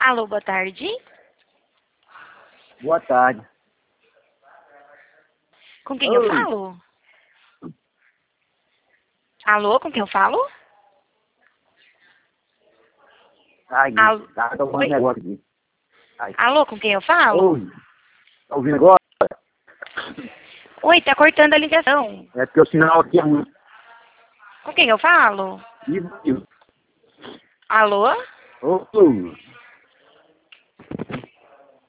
Alô, boa tarde. Boa tarde. Com quem eu Oi. falo? Alô, com quem eu falo? Ai, Alô, tá tomando oi? negócio aqui. Ai. Alô, com quem eu falo? Oi. Tá ouvindo agora? Oi, tá cortando a ligação. É porque o sinal aqui é muito Com quem eu falo? vivo. Alô? Oi.